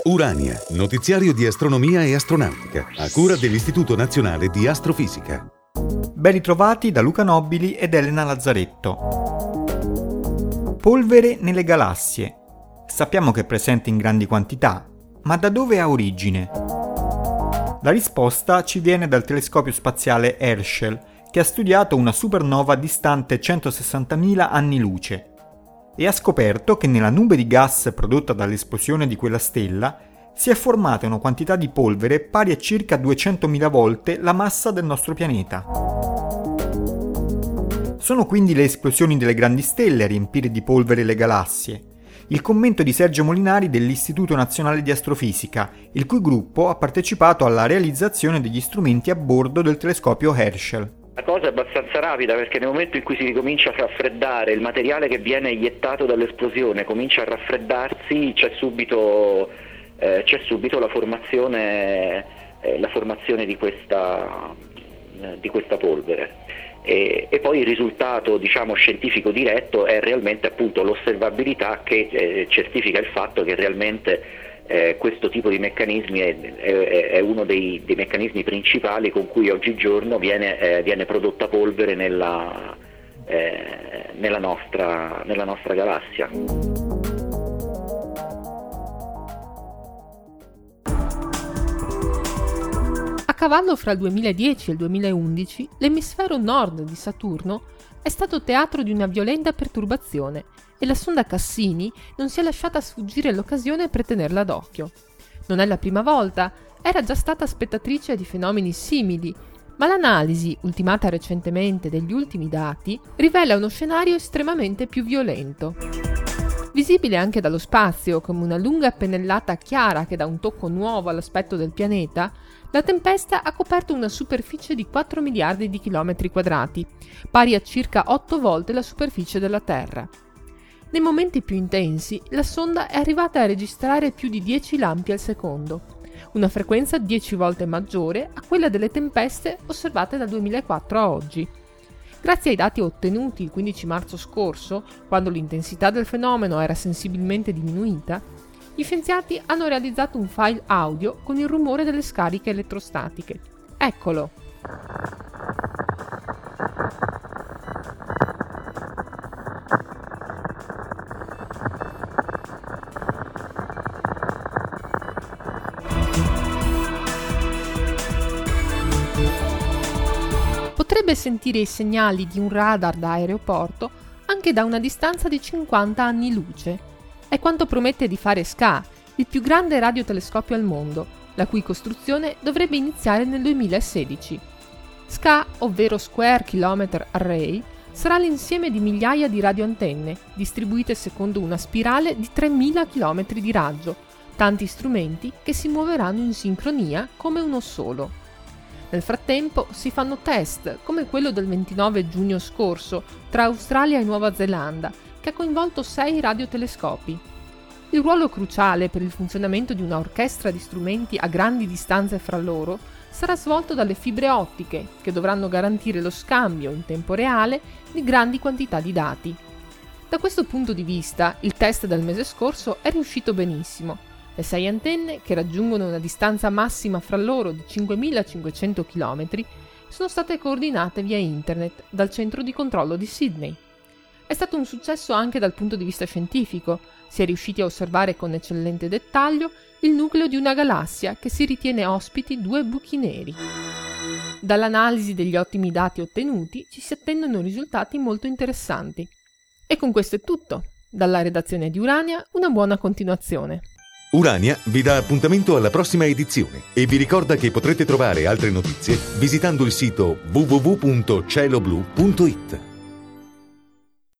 Urania, notiziario di astronomia e astronautica, a cura dell'Istituto Nazionale di Astrofisica. Ben ritrovati da Luca Nobili ed Elena Lazzaretto. Polvere nelle galassie. Sappiamo che è presente in grandi quantità, ma da dove ha origine? La risposta ci viene dal telescopio spaziale Herschel, che ha studiato una supernova distante 160.000 anni luce e ha scoperto che nella nube di gas prodotta dall'esplosione di quella stella si è formata una quantità di polvere pari a circa 200.000 volte la massa del nostro pianeta. Sono quindi le esplosioni delle grandi stelle a riempire di polvere le galassie. Il commento di Sergio Molinari dell'Istituto Nazionale di Astrofisica, il cui gruppo ha partecipato alla realizzazione degli strumenti a bordo del telescopio Herschel. La cosa è abbastanza rapida, perché nel momento in cui si ricomincia a raffreddare, il materiale che viene iettato dall'esplosione comincia a raffreddarsi, c'è subito la formazione di questa polvere. E poi il risultato, scientifico diretto è realmente appunto l'osservabilità che certifica il fatto che realmente questo tipo di meccanismi è uno dei meccanismi principali con cui oggigiorno viene prodotta polvere nella nostra galassia. A cavallo fra il 2010 e il 2011, l'emisfero nord di Saturno è stato teatro di una violenta perturbazione e la sonda Cassini non si è lasciata sfuggire l'occasione per tenerla d'occhio. Non è la prima volta, era già stata spettatrice di fenomeni simili, ma l'analisi, ultimata recentemente, degli ultimi dati rivela uno scenario estremamente più violento. Visibile anche dallo spazio come una lunga pennellata chiara che dà un tocco nuovo all'aspetto del pianeta, la tempesta ha coperto una superficie di 4 miliardi di chilometri quadrati, pari a circa 8 volte la superficie della Terra. Nei momenti più intensi, la sonda è arrivata a registrare più di 10 lampi al secondo, una frequenza 10 volte maggiore a quella delle tempeste osservate dal 2004 a oggi. Grazie ai dati ottenuti il 15 marzo scorso, quando l'intensità del fenomeno era sensibilmente diminuita, gli scienziati hanno realizzato un file audio con il rumore delle scariche elettrostatiche. Eccolo! Potrebbe sentire i segnali di un radar da aeroporto anche da una distanza di 50 anni luce. È quanto promette di fare SCA, il più grande radiotelescopio al mondo, la cui costruzione dovrebbe iniziare nel 2016. SCA, ovvero Square Kilometre Array, sarà l'insieme di migliaia di radioantenne, distribuite secondo una spirale di 3.000 km di raggio, tanti strumenti che si muoveranno in sincronia come uno solo. Nel frattempo si fanno test, come quello del 29 giugno scorso, tra Australia e Nuova Zelanda, che ha coinvolto 6 radiotelescopi. Il ruolo cruciale per il funzionamento di una orchestra di strumenti a grandi distanze fra loro sarà svolto dalle fibre ottiche, che dovranno garantire lo scambio in tempo reale di grandi quantità di dati. Da questo punto di vista, il test del mese scorso è riuscito benissimo. Le 6 antenne, che raggiungono una distanza massima fra loro di 5.500 km, sono state coordinate via internet dal centro di controllo di Sydney. È stato un successo anche dal punto di vista scientifico. Si è riusciti a osservare con eccellente dettaglio il nucleo di una galassia che si ritiene ospiti 2 buchi neri. Dall'analisi degli ottimi dati ottenuti ci si attendono risultati molto interessanti. E con questo è tutto. Dalla redazione di Urania, una buona continuazione. Urania vi dà appuntamento alla prossima edizione e vi ricorda che potrete trovare altre notizie visitando il sito www.cieloblu.it.